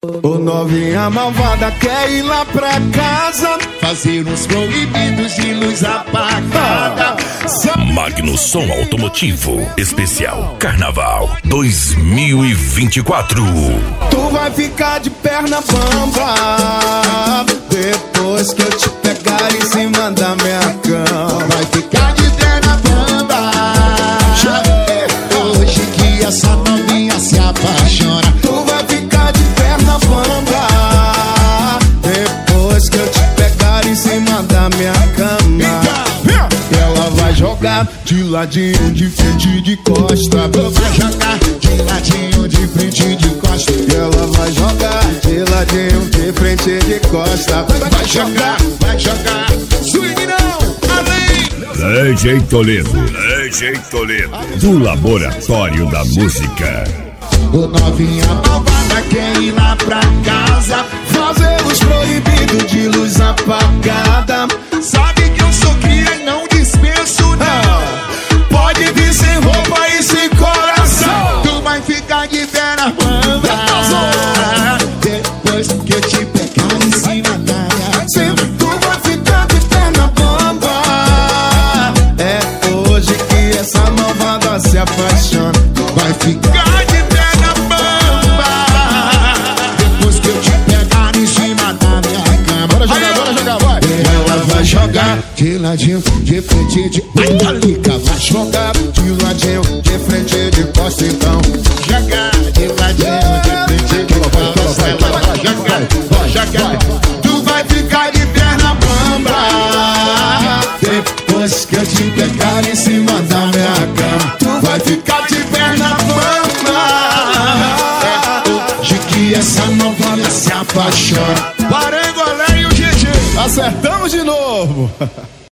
Ô novinha malvada quer ir lá pra casa fazer uns proibidos de luz apagada. Magno Som Automotivo Especial Carnaval 2024. Tu vai ficar de perna bamba depois que eu te pegar em cima da minha cama. Vai ficar de perna bamba hoje que essa novinha se apaixona. Tu vai ficar de perna bamba depois que eu te pegar em cima da minha cama. Ela vai jogar de ladinho, de frente, de costa. Vai jogar de ladinho, de frente, de costa. Ela vai jogar de ladinho, de frente, de costa. Vai jogar, vai jogar. Swing não, além. DJ Toledo, DJ Toledo, do Laboratório da Música. O novinha malvada quer ir lá pra casa fazer os proibidos de luz apagada. Sabe que eu sou cria e não dispenso não. Pode vir sem roupa e sem coração. Tu vai ficar de perna bamba depois que eu te pegar em cima da minha cama. Tu vai ficar de perna bamba. É hoje que essa malvada se apaixona. Vai ficar de perna bamba depois que eu te pegar em cima da minha cama. Bora jogar, vai. Ela vai jogar de ladinho, de frente, de liga. Vai jogar De ladinho, de frente, de costa, então. jogar de ladinho, de frente, de costa. Ela vai jogar, vai jogar. Tu vai ficar de perna bamba depois que eu te pegar em cima da minha cama. Tu vai ficar de perna bamba. Hoje que essa novinha se apaixona. Parangolé e o GG. Acertamos de novo.